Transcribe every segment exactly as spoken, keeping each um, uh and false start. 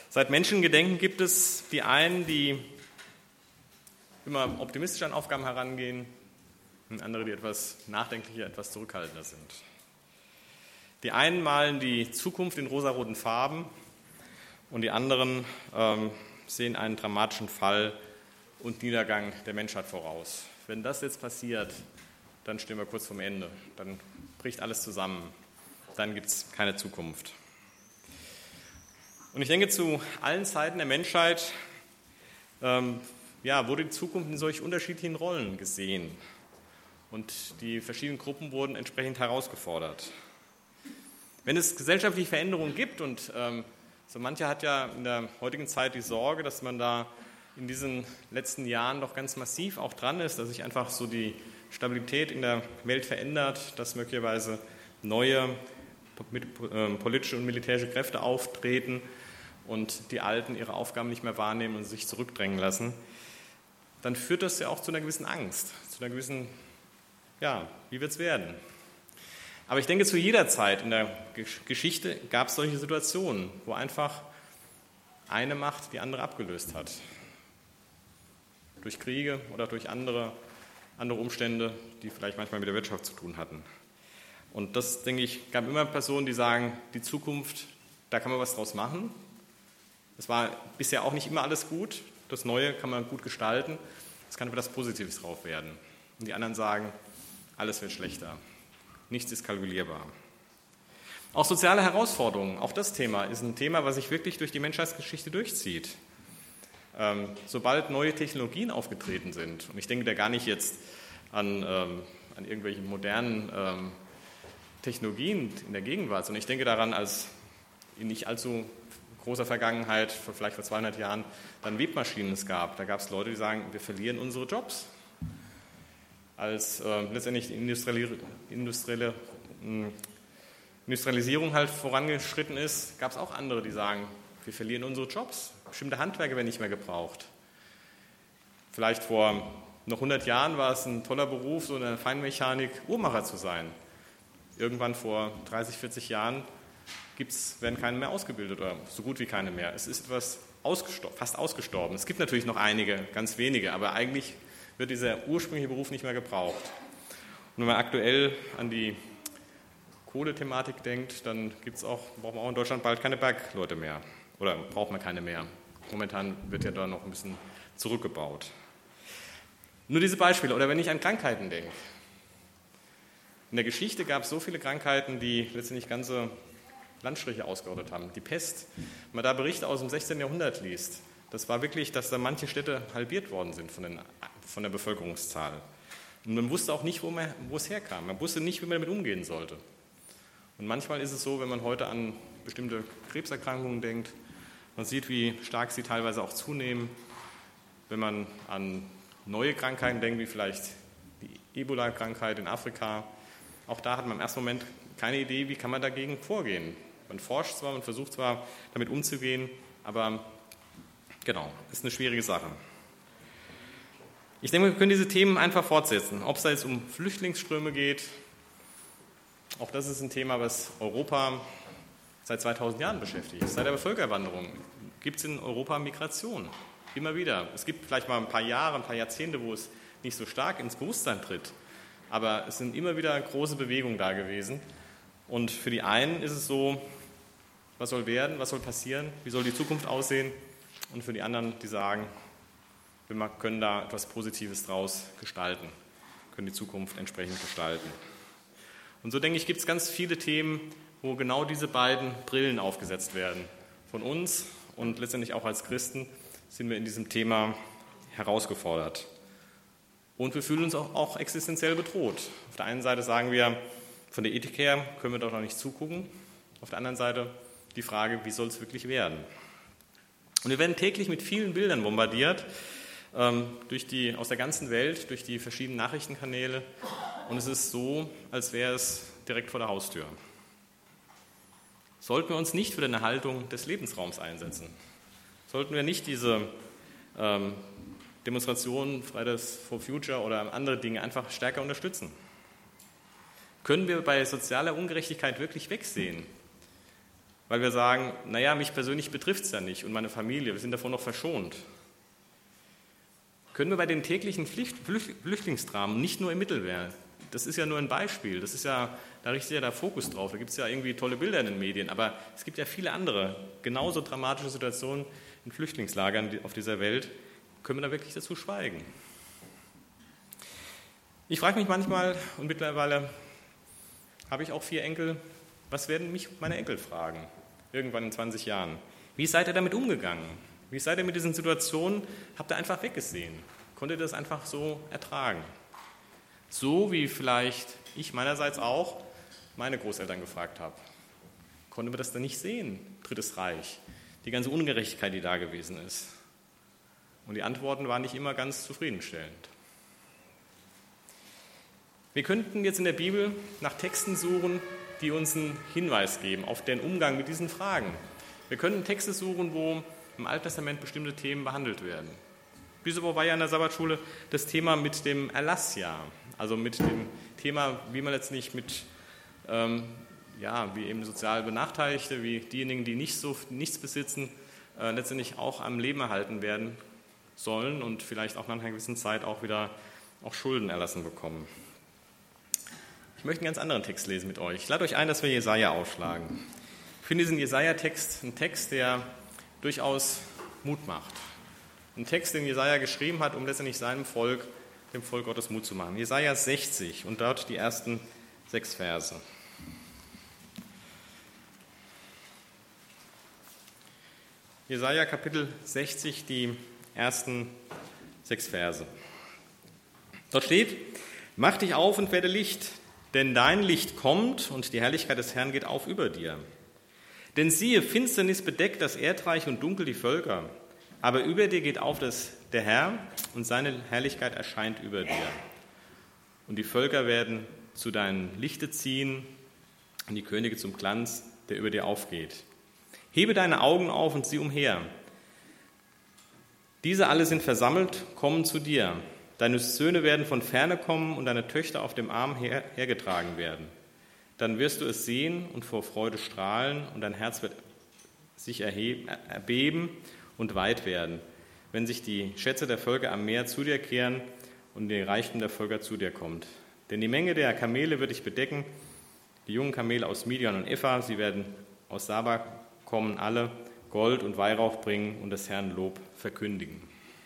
Seit Menschengedenken gibt es die einen, die immer optimistisch an Aufgaben herangehen, und andere, die etwas nachdenklicher, etwas zurückhaltender sind. Die einen malen die Zukunft in rosaroten Farben und die anderen ähm, sehen einen dramatischen Fall und Niedergang der Menschheit voraus. Wenn das jetzt passiert, dann stehen wir kurz vorm Ende. Dann bricht alles zusammen. Dann gibt es keine Zukunft. Und ich denke, zu allen Zeiten der Menschheit ähm, ja, wurde die Zukunft in solch unterschiedlichen Rollen gesehen. Und die verschiedenen Gruppen wurden entsprechend herausgefordert. Wenn es gesellschaftliche Veränderungen gibt, und ähm, so mancher hat ja in der heutigen Zeit die Sorge, dass man da in diesen letzten Jahren doch ganz massiv auch dran ist, dass sich einfach so die Stabilität in der Welt verändert, dass möglicherweise neue politische und militärische Kräfte auftreten und die Alten ihre Aufgaben nicht mehr wahrnehmen und sich zurückdrängen lassen, dann führt das ja auch zu einer gewissen Angst, zu einer gewissen, ja, wie wird es werden? Aber ich denke, zu jeder Zeit in der Geschichte gab es solche Situationen, wo einfach eine Macht die andere abgelöst hat. Durch Kriege oder durch andere, andere Umstände, die vielleicht manchmal mit der Wirtschaft zu tun hatten. Und das, denke ich, gab immer Personen, die sagen, die Zukunft, da kann man was draus machen. Es war bisher auch nicht immer alles gut. Das Neue kann man gut gestalten. Es kann etwas Positives drauf werden. Und die anderen sagen, alles wird schlechter. Nichts ist kalkulierbar. Auch soziale Herausforderungen, auch das Thema ist ein Thema, was sich wirklich durch die Menschheitsgeschichte durchzieht. Ähm, sobald neue Technologien aufgetreten sind, und ich denke da gar nicht jetzt an, ähm, an irgendwelche modernen ähm, Technologien in der Gegenwart, sondern ich denke daran, als in nicht allzu großer Vergangenheit, vielleicht vor zweihundert Jahren, dann Webmaschinen es gab. Da gab es Leute, die sagen, wir verlieren unsere Jobs. Als äh, letztendlich die industrielle, industrielle äh, Industrialisierung halt vorangeschritten ist, gab es auch andere, die sagen, wir verlieren unsere Jobs. Bestimmte Handwerker werden nicht mehr gebraucht. Vielleicht vor noch hundert Jahren war es ein toller Beruf, so in der Feinmechanik Uhrmacher zu sein. Irgendwann vor dreißig, vierzig Jahren gibt's, werden keine mehr ausgebildet oder so gut wie keine mehr. Es ist etwas ausgestorben, fast ausgestorben. Es gibt natürlich noch einige, ganz wenige, aber eigentlich wird dieser ursprüngliche Beruf nicht mehr gebraucht. Und wenn man aktuell an die Kohlethematik denkt, dann gibt's auch, braucht man auch in Deutschland bald keine Bergleute mehr. Oder braucht man keine mehr. Momentan wird ja da noch ein bisschen zurückgebaut. Nur diese Beispiele. Oder wenn ich an Krankheiten denke. In der Geschichte gab es so viele Krankheiten, die letztendlich ganze Landstriche ausgerottet haben. Die Pest, wenn man da Berichte aus dem sechzehnten Jahrhundert liest, das war wirklich, dass da manche Städte halbiert worden sind von, den, von der Bevölkerungszahl. Und man wusste auch nicht, wo, man, wo es herkam. Man wusste nicht, wie man damit umgehen sollte. Und manchmal ist es so, wenn man heute an bestimmte Krebserkrankungen denkt, man sieht, wie stark sie teilweise auch zunehmen. Wenn man an neue Krankheiten denkt, wie vielleicht die Ebola-Krankheit in Afrika, auch da hat man im ersten Moment keine Idee, wie kann man dagegen vorgehen. Man forscht zwar, man versucht zwar, damit umzugehen, aber genau, ist eine schwierige Sache. Ich denke, wir können diese Themen einfach fortsetzen. Ob es da jetzt um Flüchtlingsströme geht, auch das ist ein Thema, was Europa seit zweitausend Jahren beschäftigt. Seit der Bevölkerwanderung gibt es in Europa Migration. Immer wieder. Es gibt vielleicht mal ein paar Jahre, ein paar Jahrzehnte, wo es nicht so stark ins Bewusstsein tritt. Aber es sind immer wieder große Bewegungen da gewesen. Und für die einen ist es so, was soll werden, was soll passieren, wie soll die Zukunft aussehen? Und für die anderen, die sagen, wir können da etwas Positives draus gestalten, können die Zukunft entsprechend gestalten. Und so denke ich, gibt es ganz viele Themen, wo genau diese beiden Brillen aufgesetzt werden. Von uns und letztendlich auch als Christen sind wir in diesem Thema herausgefordert. Und wir fühlen uns auch, auch existenziell bedroht. Auf der einen Seite sagen wir, von der Ethik her können wir doch noch nicht zugucken. Auf der anderen Seite die Frage, wie soll es wirklich werden? Und wir werden täglich mit vielen Bildern bombardiert, ähm, durch die, aus der ganzen Welt, durch die verschiedenen Nachrichtenkanäle. Und es ist so, als wäre es direkt vor der Haustür. Sollten wir uns nicht für eine Haltung des Lebensraums einsetzen? Sollten wir nicht diese ähm, Demonstrationen, Fridays for Future oder andere Dinge einfach stärker unterstützen? Können wir bei sozialer Ungerechtigkeit wirklich wegsehen? weil wir sagen, naja, mich persönlich betrifft es ja nicht und meine Familie, wir sind davon noch verschont. Können wir bei den täglichen Flüchtlingsdramen, nicht nur im Mittelmeer, das ist ja nur ein Beispiel, das ist ja, da richtet ja der Fokus drauf, da gibt es ja irgendwie tolle Bilder in den Medien, aber es gibt ja viele andere, genauso dramatische Situationen in Flüchtlingslagern auf dieser Welt, können wir da wirklich dazu schweigen? Ich frage mich manchmal, und mittlerweile habe ich auch vier Enkel, was werden mich meine Enkel fragen, irgendwann in zwanzig Jahren? Wie seid ihr damit umgegangen? Wie seid ihr mit diesen Situationen, habt ihr einfach weggesehen? Konntet ihr das einfach so ertragen? So wie vielleicht ich meinerseits auch meine Großeltern gefragt habe. Konnten wir das dann nicht sehen, Drittes Reich, die ganze Ungerechtigkeit, die da gewesen ist? Und die Antworten waren nicht immer ganz zufriedenstellend. Wir könnten jetzt in der Bibel nach Texten suchen, die uns einen Hinweis geben auf den Umgang mit diesen Fragen. Wir könnten Texte suchen, wo im Alten Testament bestimmte Themen behandelt werden. Diese Woche war ja in der Sabbatschule das Thema mit dem Erlassjahr, also mit dem Thema, wie man letztlich mit, ähm, ja, wie eben sozial Benachteiligte, wie diejenigen, die nicht so, nichts besitzen, äh, letztendlich auch am Leben erhalten werden sollen und vielleicht auch nach einer gewissen Zeit auch wieder auch Schulden erlassen bekommen. Ich möchte einen ganz anderen Text lesen mit euch. Ich lade euch ein, dass wir Jesaja aufschlagen. Ich finde diesen Jesaja-Text ein Text, der durchaus Mut macht. Ein Text, den Jesaja geschrieben hat, um letztendlich seinem Volk, dem Volk Gottes Mut zu machen. Jesaja sechzig und dort die ersten sechs Verse. Jesaja Kapitel sechzig, die ersten sechs Verse. Dort steht: Mach dich auf und werde Licht, denn dein Licht kommt und die Herrlichkeit des Herrn geht auf über dir. Denn siehe, Finsternis bedeckt das Erdreich und dunkel die Völker. Aber über dir geht auf das, der Herr und seine Herrlichkeit erscheint über dir. Und die Völker werden zu deinem Lichte ziehen und die Könige zum Glanz, der über dir aufgeht. Hebe deine Augen auf und sieh umher. Diese alle sind versammelt, kommen zu dir. Deine Söhne werden von ferne kommen und deine Töchter auf dem Arm her, hergetragen werden. Dann wirst du es sehen und vor Freude strahlen und dein Herz wird sich erheben, erbeben und weit werden, wenn sich die Schätze der Völker am Meer zu dir kehren und der Reichtum der Völker zu dir kommt. Denn die Menge der Kamele wird dich bedecken, die jungen Kamele aus Midian und Epha, sie werden aus Saba kommen alle, Gold und Weihrauch bringen und des Herrn Lob verkündigen.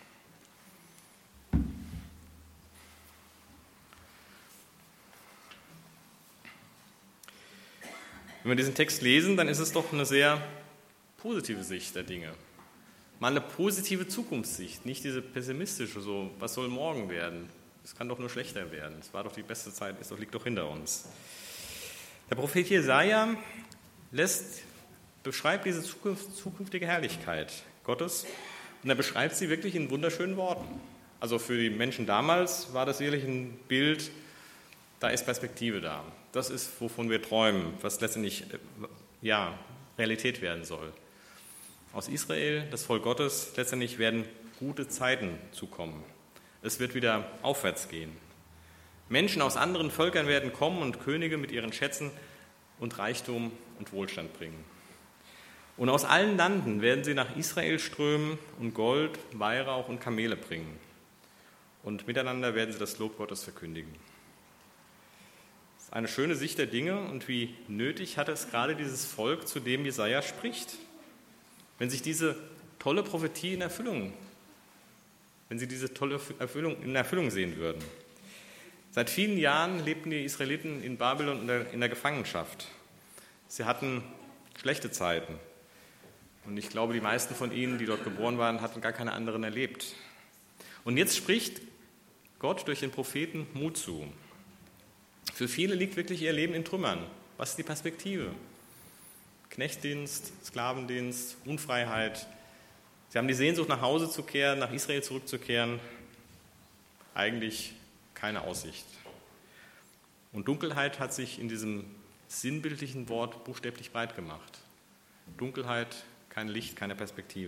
Wenn wir diesen Text lesen, dann ist es doch eine sehr positive Sicht der Dinge. Mal eine positive Zukunftssicht, nicht diese pessimistische, so, was soll morgen werden? Es kann doch nur schlechter werden. Es war doch die beste Zeit, es liegt doch hinter uns. Der Prophet Jesaja lässt, beschreibt diese Zukunft, zukünftige Herrlichkeit Gottes und er beschreibt sie wirklich in wunderschönen Worten. Also für die Menschen damals war das wirklich ein Bild, da ist Perspektive da. Das ist, wovon wir träumen, was letztendlich ja, Realität werden soll. Aus Israel, das Volk Gottes, letztendlich werden gute Zeiten zukommen. Es wird wieder aufwärts gehen. Menschen aus anderen Völkern werden kommen und Könige mit ihren Schätzen und Reichtum und Wohlstand bringen. Und aus allen Landen werden sie nach Israel strömen und Gold, Weihrauch und Kamele bringen. Und miteinander werden sie das Lob Gottes verkündigen. Das ist eine schöne Sicht der Dinge und wie nötig hat es gerade dieses Volk, zu dem Jesaja spricht. Wenn sich diese tolle Prophetie in Erfüllung, wenn sie diese tolle Erfüllung in Erfüllung sehen würden. Seit vielen Jahren lebten die Israeliten in Babylon in der, in der Gefangenschaft. Sie hatten schlechte Zeiten. Und ich glaube, die meisten von ihnen, die dort geboren waren, hatten gar keine anderen erlebt. Und jetzt spricht Gott durch den Propheten Mut zu. Für viele liegt wirklich ihr Leben in Trümmern. Was ist die Perspektive? Knechtdienst, Sklavendienst, Unfreiheit. Sie haben die Sehnsucht, nach Hause zu kehren, nach Israel zurückzukehren. Eigentlich keine Aussicht. Und Dunkelheit hat sich in diesem sinnbildlichen Wort buchstäblich breit gemacht. Dunkelheit, kein Licht, keine Perspektive.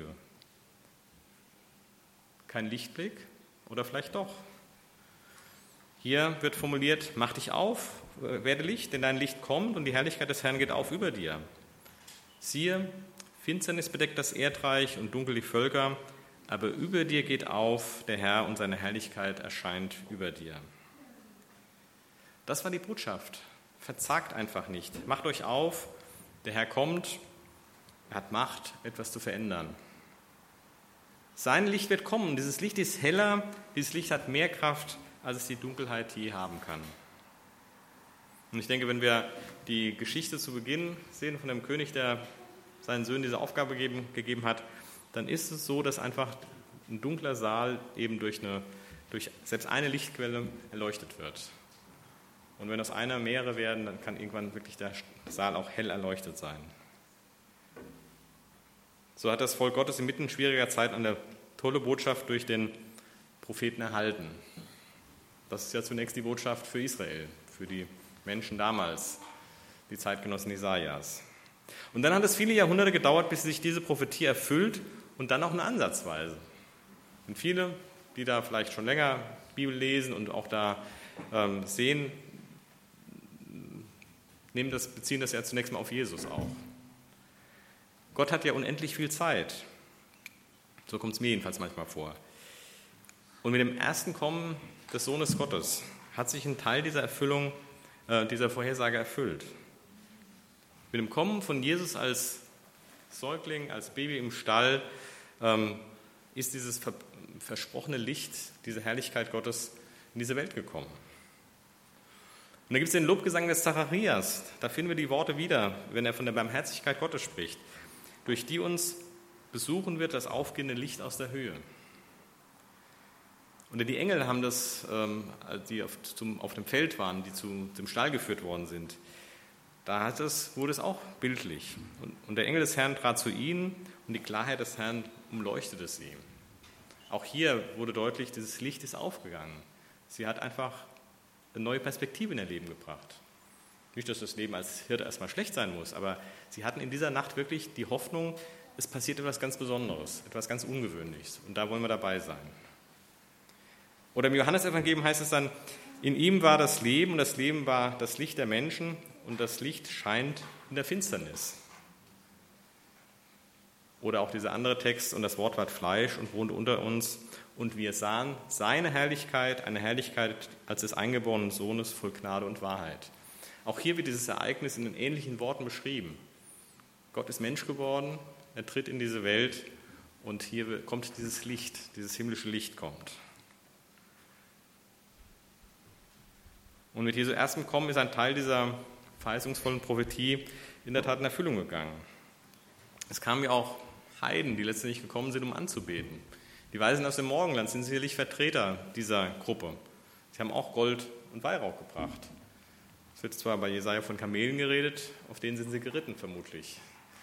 Kein Lichtblick oder vielleicht doch. Hier wird formuliert, mach dich auf, werde Licht, denn dein Licht kommt und die Herrlichkeit des Herrn geht auf über dir. Siehe, Finsternis bedeckt das Erdreich und dunkel die Völker, aber über dir geht auf der Herr und seine Herrlichkeit erscheint über dir. Das war die Botschaft. Verzagt einfach nicht. Macht euch auf, der Herr kommt, er hat Macht, etwas zu verändern. Sein Licht wird kommen. Dieses Licht ist heller, dieses Licht hat mehr Kraft, als es die Dunkelheit je haben kann. Und ich denke, wenn wir die Geschichte zu Beginn sehen von dem König, der seinen Söhnen diese Aufgabe gegeben, gegeben hat, dann ist es so, dass einfach ein dunkler Saal eben durch, eine, durch selbst eine Lichtquelle erleuchtet wird. Und wenn aus einer mehrere werden, dann kann irgendwann wirklich der Saal auch hell erleuchtet sein. So hat das Volk Gottes inmitten schwieriger Zeit eine tolle Botschaft durch den Propheten erhalten. Das ist ja zunächst die Botschaft für Israel, für die Menschen damals, die Zeitgenossen Jesajas. Und dann hat es viele Jahrhunderte gedauert, bis sich diese Prophetie erfüllt und dann auch eine Ansatzweise. Und viele, die da vielleicht schon länger Bibel lesen und auch da ähm, sehen, nehmen das, beziehen das ja zunächst mal auf Jesus auch. Gott hat ja unendlich viel Zeit. So kommt es mir jedenfalls manchmal vor. Und mit dem ersten Kommen des Sohnes Gottes hat sich ein Teil dieser Erfüllung, äh, dieser Vorhersage erfüllt. Mit dem Kommen von Jesus als Säugling, als Baby im Stall, ähm, ist dieses ver- versprochene Licht, diese Herrlichkeit Gottes in diese Welt gekommen. Und da gibt es den Lobgesang des Zacharias. Da finden wir die Worte wieder, wenn er von der Barmherzigkeit Gottes spricht, durch die uns besuchen wird das aufgehende Licht aus der Höhe. Und die Engel haben das, ähm, die auf, zum, auf dem Feld waren, die zu dem Stall geführt worden sind, da hat es, wurde es auch bildlich. Und, und der Engel des Herrn trat zu ihnen und die Klarheit des Herrn umleuchtete sie. Auch hier wurde deutlich, dieses Licht ist aufgegangen. Sie hat einfach eine neue Perspektive in ihr Leben gebracht. Nicht, dass das Leben als Hirte erstmal schlecht sein muss, aber sie hatten in dieser Nacht wirklich die Hoffnung, es passiert etwas ganz Besonderes, etwas ganz Ungewöhnliches. Und da wollen wir dabei sein. Oder im Johannesevangelium heißt es dann, in ihm war das Leben und das Leben war das Licht der Menschen und das Licht scheint in der Finsternis. Oder auch dieser andere Text, und das Wort ward Fleisch und wohnte unter uns und wir sahen seine Herrlichkeit, eine Herrlichkeit als des eingeborenen Sohnes voll Gnade und Wahrheit. Auch hier wird dieses Ereignis in den ähnlichen Worten beschrieben. Gott ist Mensch geworden, er tritt in diese Welt und hier kommt dieses Licht, dieses himmlische Licht kommt. Und mit Jesu erstem Kommen ist ein Teil dieser verheißungsvollen Prophetie in der Tat in Erfüllung gegangen. Es kamen ja auch Heiden, die letztendlich gekommen sind, um anzubeten. Die Weisen aus dem Morgenland sind sicherlich Vertreter dieser Gruppe. Sie haben auch Gold und Weihrauch gebracht. Es wird zwar bei Jesaja von Kamelen geredet, auf denen sind sie geritten vermutlich.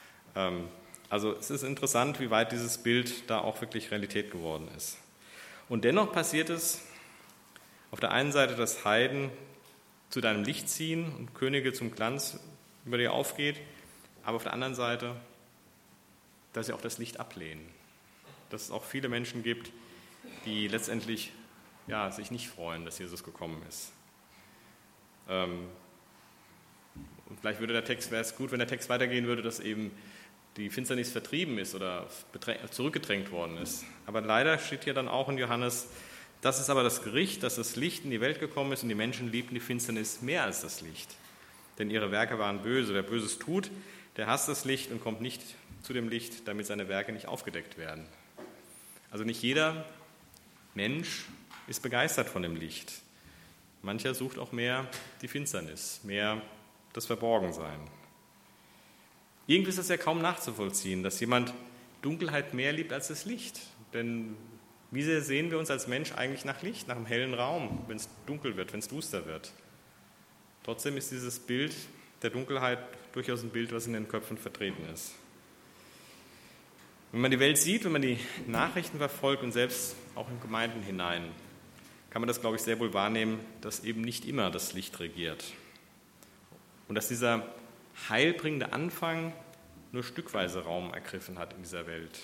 Also es ist interessant, wie weit dieses Bild da auch wirklich Realität geworden ist. Und dennoch passiert es auf der einen Seite, dass Heiden zu deinem Licht ziehen und Könige zum Glanz über dir aufgeht, aber auf der anderen Seite, dass sie auch das Licht ablehnen. Dass es auch viele Menschen gibt, die letztendlich ja, sich nicht freuen, dass Jesus gekommen ist. Ähm, und vielleicht würde der Text, wäre es gut, wenn der Text weitergehen würde, dass eben die Finsternis vertrieben ist oder zurückgedrängt worden ist. Aber leider steht hier dann auch in Johannes, das ist aber das Gericht, dass das Licht in die Welt gekommen ist und die Menschen liebten die Finsternis mehr als das Licht. Denn ihre Werke waren böse. Wer Böses tut, der hasst das Licht und kommt nicht zu dem Licht, damit seine Werke nicht aufgedeckt werden. Also nicht jeder Mensch ist begeistert von dem Licht. Mancher sucht auch mehr die Finsternis, mehr das Verborgensein. Irgendwie ist das ja kaum nachzuvollziehen, dass jemand Dunkelheit mehr liebt als das Licht. Denn wie sehr sehen wir uns als Mensch eigentlich nach Licht, nach einem hellen Raum, wenn es dunkel wird, wenn es duster wird? Trotzdem ist dieses Bild der Dunkelheit durchaus ein Bild, was in den Köpfen vertreten ist. Wenn man die Welt sieht, wenn man die Nachrichten verfolgt und selbst auch in Gemeinden hinein, kann man das, glaube ich, sehr wohl wahrnehmen, dass eben nicht immer das Licht regiert. Und dass dieser heilbringende Anfang nur stückweise Raum ergriffen hat in dieser Welt.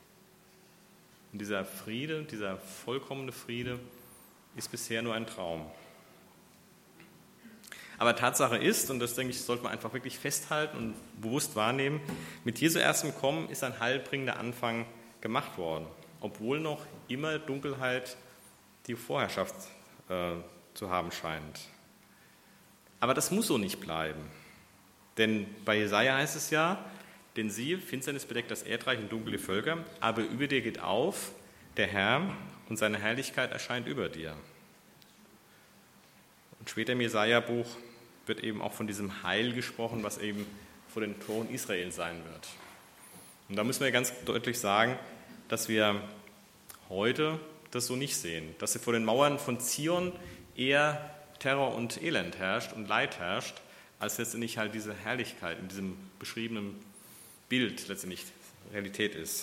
Und dieser Friede, dieser vollkommene Friede ist bisher nur ein Traum. Aber Tatsache ist, und das denke ich, sollte man einfach wirklich festhalten und bewusst wahrnehmen, mit Jesu erstem Kommen ist ein heilbringender Anfang gemacht worden, obwohl noch immer Dunkelheit die Vorherrschaft äh, zu haben scheint. Aber das muss so nicht bleiben, denn bei Jesaja heißt es ja, denn siehe, Finsternis bedeckt das Erdreich und dunkle Völker, aber über dir geht auf der Herr und seine Herrlichkeit erscheint über dir. Und später im Jesaja-Buch wird eben auch von diesem Heil gesprochen, was eben vor den Toren Israel sein wird. Und da müssen wir ganz deutlich sagen, dass wir heute das so nicht sehen, dass vor den Mauern von Zion eher Terror und Elend herrscht und Leid herrscht, als letztendlich halt diese Herrlichkeit in diesem beschriebenen Bild letztendlich Realität ist.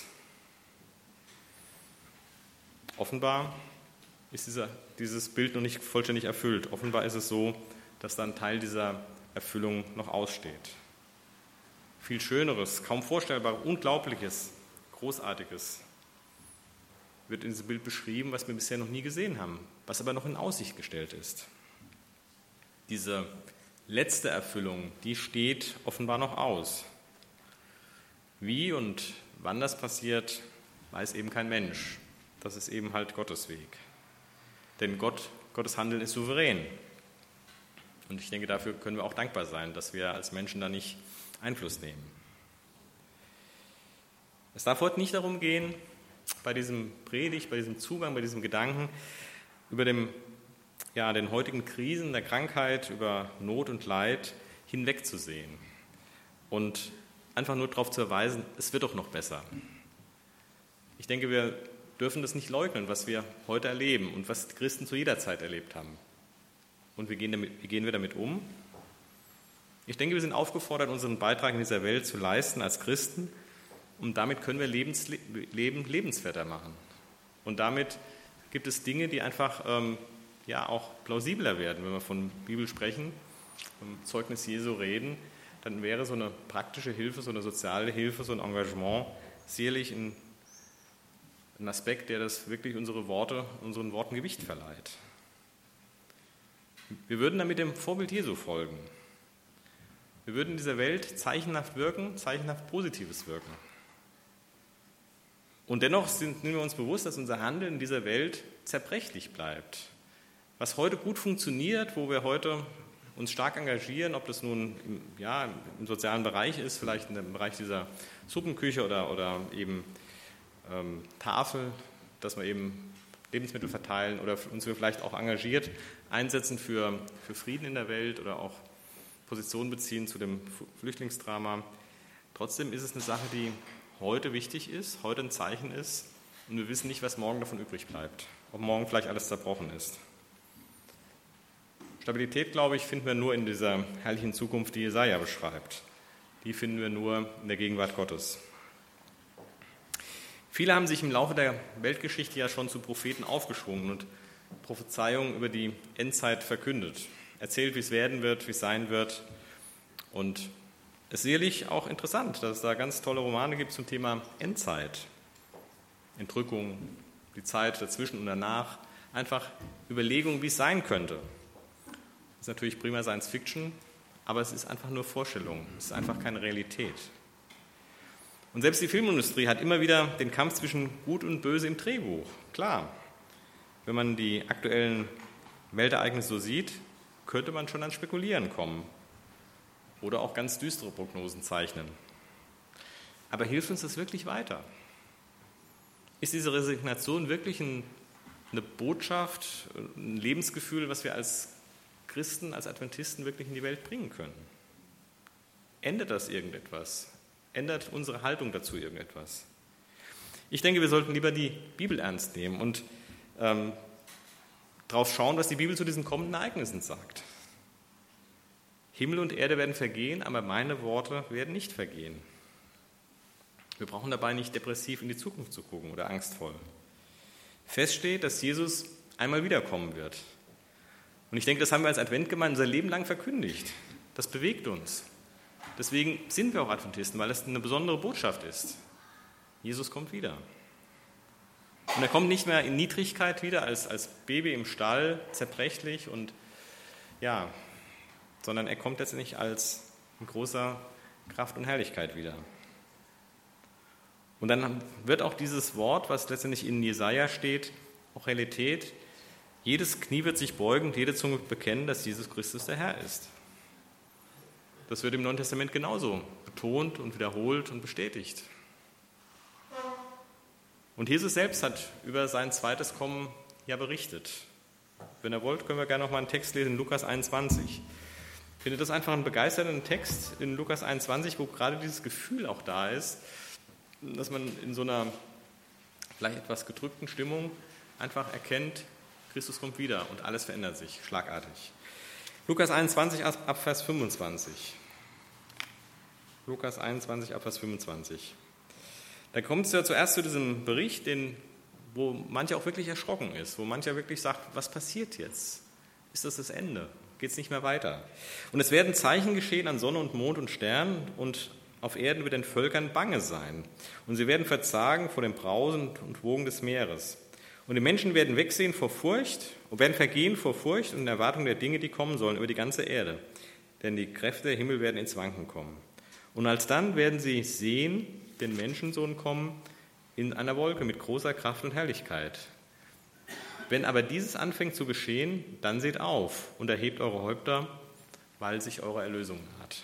Offenbar ist dieser, dieses Bild noch nicht vollständig erfüllt. Offenbar ist es so, dass da ein Teil dieser Erfüllung noch aussteht. Viel Schöneres, kaum Vorstellbares, Unglaubliches, Großartiges wird in diesem Bild beschrieben, was wir bisher noch nie gesehen haben, was aber noch in Aussicht gestellt ist. Diese letzte Erfüllung, die steht offenbar noch aus. Wie und wann das passiert, weiß eben kein Mensch. Das ist eben halt Gottes Weg. Denn Gott, Gottes Handeln ist souverän. Und ich denke, dafür können wir auch dankbar sein, dass wir als Menschen da nicht Einfluss nehmen. Es darf heute nicht darum gehen, bei diesem Predigt, bei diesem Zugang, bei diesem Gedanken über dem, ja, den heutigen Krisen, der Krankheit, über Not und Leid hinwegzusehen und einfach nur darauf zu verweisen, es wird doch noch besser. Ich denke, wir dürfen das nicht leugnen, was wir heute erleben und was Christen zu jeder Zeit erlebt haben. Und wie gehen, damit, wie gehen wir damit um? Ich denke, wir sind aufgefordert, unseren Beitrag in dieser Welt zu leisten als Christen, und damit können wir Lebens, Leben lebenswerter machen. Und damit gibt es Dinge, die einfach ähm, ja, auch plausibler werden. Wenn wir von Bibel sprechen, vom Zeugnis Jesu reden, dann wäre so eine praktische Hilfe, so eine soziale Hilfe, so ein Engagement sicherlich ein, ein Aspekt, der das wirklich unsere Worte, unseren Worten Gewicht verleiht. Wir würden damit dem Vorbild Jesu folgen. Wir würden in dieser Welt zeichenhaft wirken, zeichenhaft Positives wirken. Und dennoch sind wir uns bewusst, dass unser Handeln in dieser Welt zerbrechlich bleibt. Was heute gut funktioniert, wo wir heute uns stark engagieren, ob das nun im, ja, im sozialen Bereich ist, vielleicht im Bereich dieser Suppenküche oder, oder eben ähm, Tafel, dass wir eben Lebensmittel verteilen oder uns wir vielleicht auch engagiert einsetzen für, für Frieden in der Welt oder auch Position beziehen zu dem Flüchtlingsdrama. Trotzdem ist es eine Sache, die heute wichtig ist, heute ein Zeichen ist und wir wissen nicht, was morgen davon übrig bleibt, ob morgen vielleicht alles zerbrochen ist. Stabilität, glaube ich, finden wir nur in dieser herrlichen Zukunft, die Jesaja beschreibt. Die finden wir nur in der Gegenwart Gottes. Viele haben sich im Laufe der Weltgeschichte ja schon zu Propheten aufgeschwungen und Prophezeiungen über die Endzeit verkündet, erzählt, wie es werden wird, wie es sein wird. Und es ist sicherlich auch interessant, dass es da ganz tolle Romane gibt zum Thema Endzeit, Entrückung, die Zeit dazwischen und danach, einfach Überlegungen, wie es sein könnte. Das ist natürlich prima Science Fiction, aber es ist einfach nur Vorstellung, es ist einfach keine Realität. Und selbst die Filmindustrie hat immer wieder den Kampf zwischen Gut und Böse im Drehbuch. Klar, wenn man die aktuellen Weltereignisse so sieht, könnte man schon ans Spekulieren kommen oder auch ganz düstere Prognosen zeichnen. Aber hilft uns das wirklich weiter? Ist diese Resignation wirklich ein, eine Botschaft, ein Lebensgefühl, was wir als Christen, als Adventisten wirklich in die Welt bringen können? Ändert das irgendetwas? Ändert unsere Haltung dazu irgendetwas? Ich denke, wir sollten lieber die Bibel ernst nehmen und ähm, darauf schauen, was die Bibel zu diesen kommenden Ereignissen sagt. Himmel und Erde werden vergehen, aber meine Worte werden nicht vergehen. Wir brauchen dabei nicht depressiv in die Zukunft zu gucken oder angstvoll. Fest steht, dass Jesus einmal wiederkommen wird. Und ich denke, das haben wir als Adventgemeinde unser Leben lang verkündigt. Das bewegt uns. Deswegen sind wir auch Adventisten, weil das eine besondere Botschaft ist. Jesus kommt wieder. Und er kommt nicht mehr in Niedrigkeit wieder, als, als Baby im Stall, zerbrechlich und ja, sondern er kommt letztendlich als in großer Kraft und Herrlichkeit wieder. Und dann wird auch dieses Wort, was letztendlich in Jesaja steht, auch Realität. Jedes Knie wird sich beugen und jede Zunge wird bekennen, dass Jesus Christus der Herr ist. Das wird im Neuen Testament genauso betont und wiederholt und bestätigt. Und Jesus selbst hat über sein zweites Kommen ja berichtet. Wenn ihr wollt, können wir gerne noch mal einen Text lesen in Lukas einundzwanzig. Ich finde das einfach einen begeisternden Text in Lukas einundzwanzig, wo gerade dieses Gefühl auch da ist, dass man in so einer vielleicht etwas gedrückten Stimmung einfach erkennt, Christus kommt wieder und alles verändert sich schlagartig. Lukas einundzwanzig ab Vers fünfundzwanzig. Lukas einundzwanzig ab Vers fünfundzwanzig. Da kommt es ja zuerst zu diesem Bericht, den, wo mancher auch wirklich erschrocken ist, wo mancher wirklich sagt, was passiert jetzt? Ist das das Ende? Geht es nicht mehr weiter? Und es werden Zeichen geschehen an Sonne und Mond und Sternen und auf Erden wird den Völkern bange sein. Und sie werden verzagen vor dem Brausen und Wogen des Meeres. Und die Menschen werden wegsehen vor Furcht und werden vergehen vor Furcht und in Erwartung der Dinge, die kommen sollen über die ganze Erde. Denn die Kräfte der Himmel werden ins Wanken kommen. Und alsdann werden sie sehen, den Menschensohn kommen in einer Wolke mit großer Kraft und Herrlichkeit. Wenn aber dieses anfängt zu geschehen, dann seht auf und erhebt eure Häupter, weil sich eure Erlösung naht.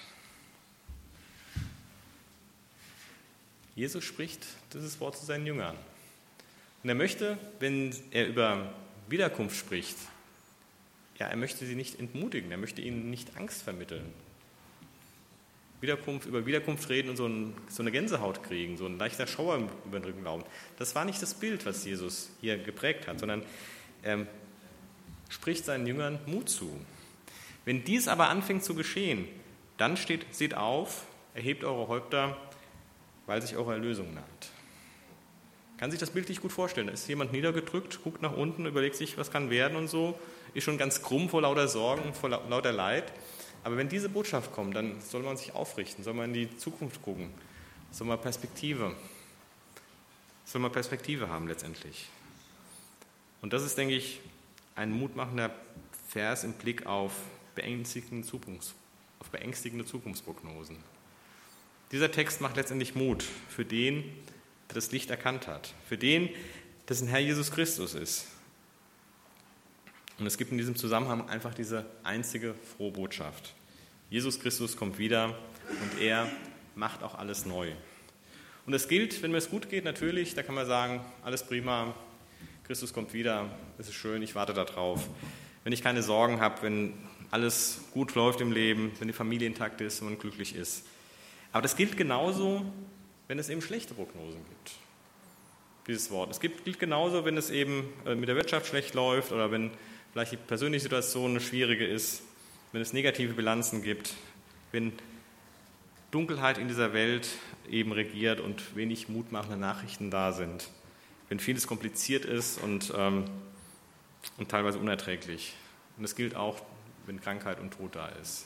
Jesus spricht dieses Wort zu seinen Jüngern. Und er möchte, wenn er über Wiederkunft spricht, ja, er möchte sie nicht entmutigen, er möchte ihnen nicht Angst vermitteln. Wiederkunft, über Wiederkunft reden und so, ein, so eine Gänsehaut kriegen, so ein leichter Schauer über den Rücken laufen. Das war nicht das Bild, was Jesus hier geprägt hat, sondern er spricht seinen Jüngern Mut zu. Wenn dies aber anfängt zu geschehen, dann steht, seht auf, erhebt eure Häupter, weil sich eure Erlösung naht. Kann sich das bildlich gut vorstellen. Da ist jemand niedergedrückt, guckt nach unten, überlegt sich, was kann werden und so, ist schon ganz krumm vor lauter Sorgen, vor lauter Leid. Aber wenn diese Botschaft kommt, dann soll man sich aufrichten, soll man in die Zukunft gucken, soll man Perspektive, soll man Perspektive haben letztendlich. Und das ist, denke ich, ein mutmachender Vers im Blick auf beängstigende, Zukunfts-, auf beängstigende Zukunftsprognosen. Dieser Text macht letztendlich Mut für den, der das Licht erkannt hat, für den, dessen Herr Jesus Christus ist. Und es gibt in diesem Zusammenhang einfach diese einzige frohe Botschaft. Jesus Christus kommt wieder und er macht auch alles neu. Und es gilt, wenn mir es gut geht, natürlich, da kann man sagen, alles prima, Christus kommt wieder, es ist schön, ich warte darauf. Wenn ich keine Sorgen habe, wenn alles gut läuft im Leben, wenn die Familie intakt ist und man glücklich ist. Aber das gilt genauso, wenn es eben schlechte Prognosen gibt. Dieses Wort. Es gilt, gilt genauso, wenn es eben mit der Wirtschaft schlecht läuft oder wenn vielleicht die persönliche Situation eine schwierige ist, wenn es negative Bilanzen gibt, wenn Dunkelheit in dieser Welt eben regiert und wenig mutmachende Nachrichten da sind, wenn vieles kompliziert ist und, ähm, und teilweise unerträglich. Und es gilt auch, wenn Krankheit und Tod da ist.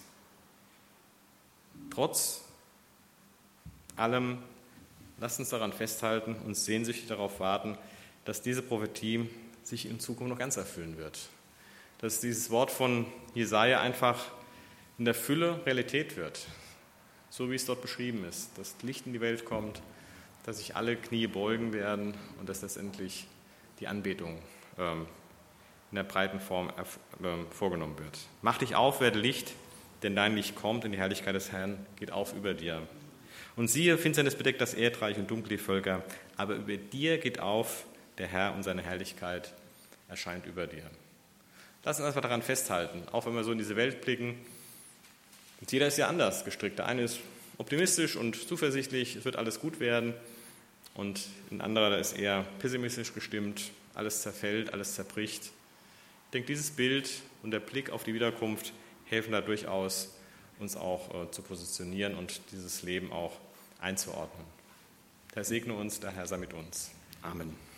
Trotz allem, lasst uns daran festhalten und sehnsüchtig darauf warten, dass diese Prophetie sich in Zukunft noch ganz erfüllen wird. Dass dieses Wort von Jesaja einfach in der Fülle Realität wird, so wie es dort beschrieben ist, dass Licht in die Welt kommt, dass sich alle Knie beugen werden und dass letztendlich die Anbetung ähm, in der breiten Form äh, vorgenommen wird. Mach dich auf, werde Licht, denn dein Licht kommt und die Herrlichkeit des Herrn geht auf über dir. Und siehe, Finsternis bedeckt das Erdreich und dunkel die Völker, aber über dir geht auf, der Herr und seine Herrlichkeit erscheint über dir. Lass uns einfach daran festhalten, auch wenn wir so in diese Welt blicken. Und jeder ist ja anders gestrickt. Der eine ist optimistisch und zuversichtlich, es wird alles gut werden. Und ein anderer, der ist eher pessimistisch gestimmt, alles zerfällt, alles zerbricht. Ich denke, dieses Bild und der Blick auf die Wiederkunft helfen da durchaus, uns auch äh, zu positionieren und dieses Leben auch einzuordnen. Der Herr segne uns, der Herr sei mit uns. Amen.